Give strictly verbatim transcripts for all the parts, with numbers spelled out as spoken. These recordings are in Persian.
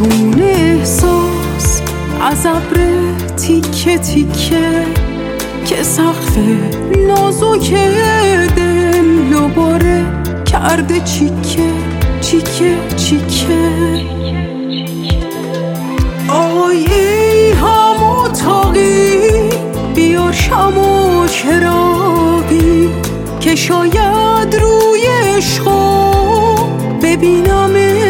بارون احساس از ابر تیکه تیکه که سقف نازک دل و باره کرده چیکه چیکه چیکه. آیی هم اتاقی بیار شم و چراغی که شاید روی عشقا ببینم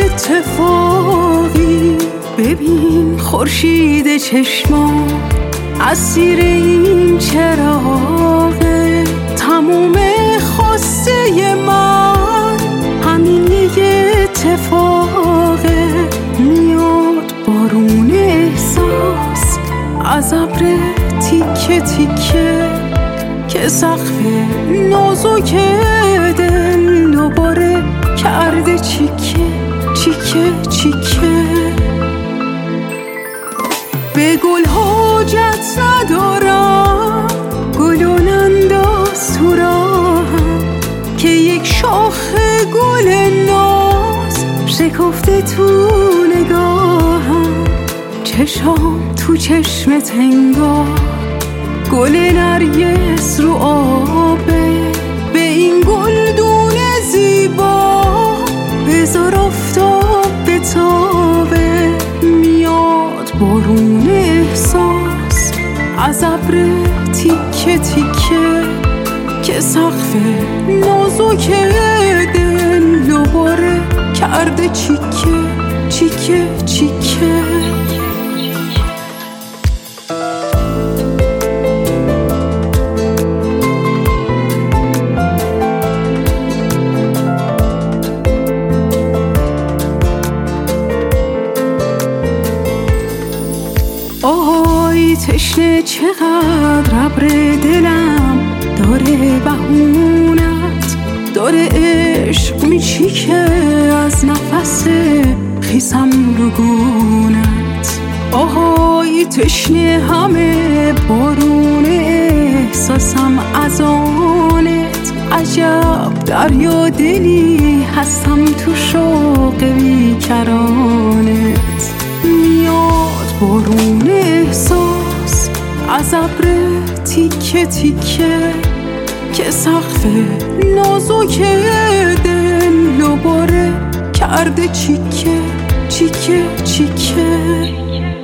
اتفاقی. ببین خورشید چشما اسیر این چراغه، تموم خواسته من همین یه اتفاقه. میاد بارون احساس از ابر تیکه تیکه که سقف نازک دل دوباره کرده چیکه چیکه چیکه. به گل حاجت ندارم گلو ننداز تو راهم که یک شاخ گل ناز شکفته تو نگاهم. چشام تو چشمت انگار گل نرگس رو آبه، به این گلدون زیبا بذار آفتاب بتابه. میاد بارون احساس از ابر تیکه تیکه که سقف نازک دل دوباره کرده چیکه چیکه چیکه. آهای تشنه چقدر ابر دلم داره بهونت، داره عشق میچیکه از نفس خیسم رو گونت. آهای تشنه همه بارون احساسم از آنت، عجب دریا دلی هستم تو شوق بیکرانت. میاد بارون احساس از ابر تیکه تیکه که سقف نازک دل دوباره کرده چیکه چیکه چیکه.